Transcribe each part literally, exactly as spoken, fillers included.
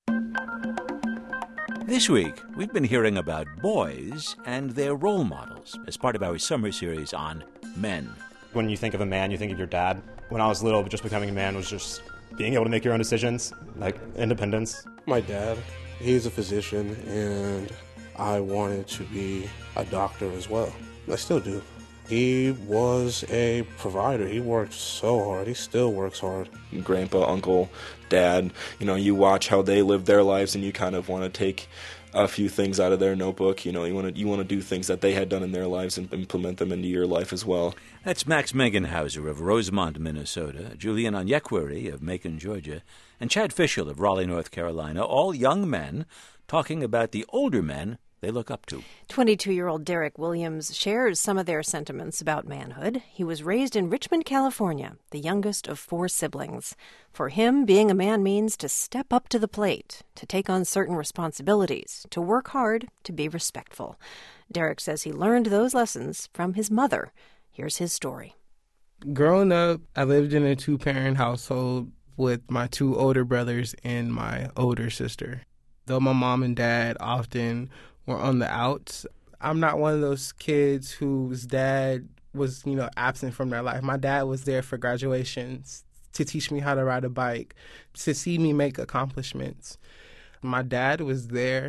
This week, we've been hearing about boys and their role models as part of our summer series on men. When you think of a man, you think of your dad. When I was little, just becoming a man was just being able to make your own decisions, like independence. My dad, he's a physician, and I wanted to be a doctor as well. I still do. He was a provider. He worked so hard. He still works hard. Grandpa, uncle, dad, you know, you watch how they live their lives and you kind of want to take a few things out of their notebook. You know, you want to you want to do things that they had done in their lives and implement them into your life as well. That's Max Megenhauser of Rosemont, Minnesota, Julian Onyekwere of Macon, Georgia, and Chad Fischel of Raleigh, North Carolina, all young men talking about the older men they look up to. twenty-two-year-old Derek Williams shares some of their sentiments about manhood. He was raised in Richmond, California, the youngest of four siblings. For him, being a man means to step up to the plate, to take on certain responsibilities, to work hard, to be respectful. Derek says he learned those lessons from his mother. Here's his story. Growing up, I lived in a two-parent household with my two older brothers and my older sister. Though my mom and dad often were on the outs, I'm not one of those kids whose dad was, you know, absent from their life. My dad was there for graduations, to teach me how to ride a bike, to see me make accomplishments. My dad was there,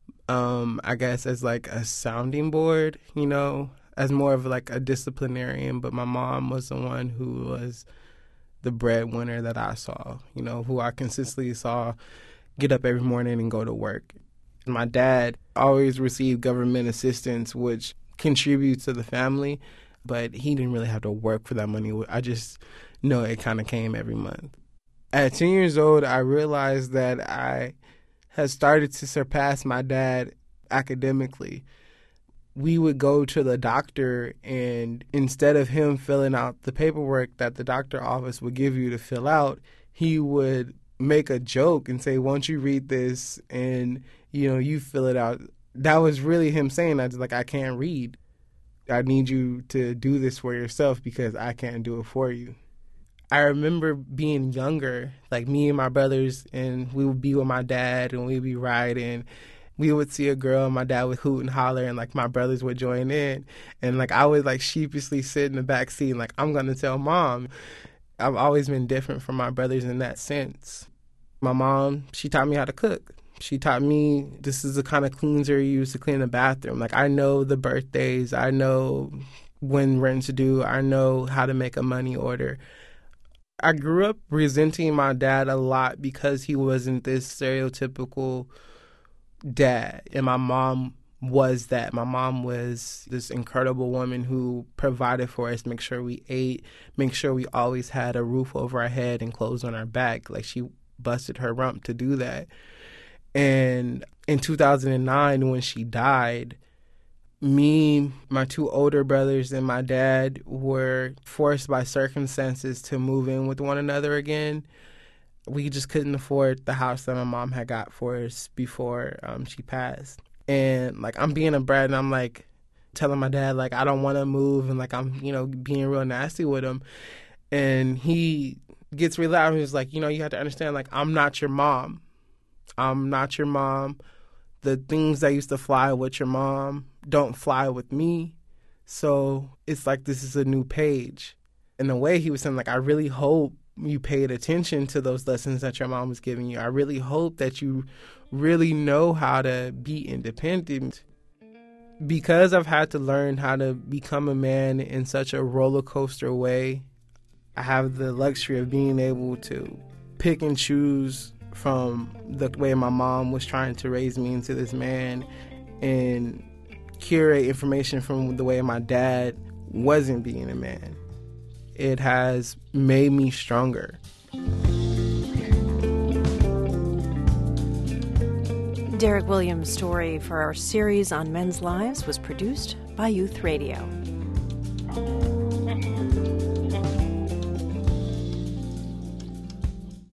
um, I guess, as like a sounding board, you know, as more of like a disciplinarian. But my mom was the one who was the breadwinner that I saw, you know, who I consistently saw get up every morning and go to work. My dad always received government assistance, which contributes to the family, but he didn't really have to work for that money. I just know it kind of came every month. At ten years old, I realized that I had started to surpass my dad academically. We would go to the doctor, and instead of him filling out the paperwork that the doctor office would give you to fill out, he would make a joke and say, "Won't you read this and, you know, you fill it out." That was really him saying that, like, I can't read. I need you to do this for yourself because I can't do it for you. I remember being younger, like me and my brothers, and we would be with my dad and we'd be riding. We would see a girl and my dad would hoot and holler and, like, my brothers would join in. And, like, I would, like, sheepishly sit in the back seat and, like, I'm going to tell mom. I've always been different from my brothers in that sense. My mom, she taught me how to cook. She taught me this is the kind of cleanser you use to clean the bathroom. Like, I know the birthdays. I know when rent's due. I know how to make a money order. I grew up resenting my dad a lot because he wasn't this stereotypical dad. And my mom was that. My mom was this incredible woman who provided for us, make sure we ate, make sure we always had a roof over our head and clothes on our back. Like, she busted her rump to do that. And in two thousand nine, when she died, me, my two older brothers, and my dad were forced by circumstances to move in with one another again. We just couldn't afford the house that my mom had got for us before um, she passed. And, like, I'm being a brat, and I'm, like, telling my dad, like, I don't want to move, and, like, I'm, you know, being real nasty with him. And he gets really loud, and he's like, you know, you have to understand, like, I'm not your mom. I'm not your mom. The things that used to fly with your mom don't fly with me. So it's like this is a new page. In a way, he was saying, like, I really hope you paid attention to those lessons that your mom was giving you. I really hope that you really know how to be independent. Because I've had to learn how to become a man in such a roller coaster way, I have the luxury of being able to pick and choose from the way my mom was trying to raise me into this man and curate information from the way my dad wasn't being a man. It has made me stronger. Derek Williams' story for our series on men's lives was produced by Youth Radio.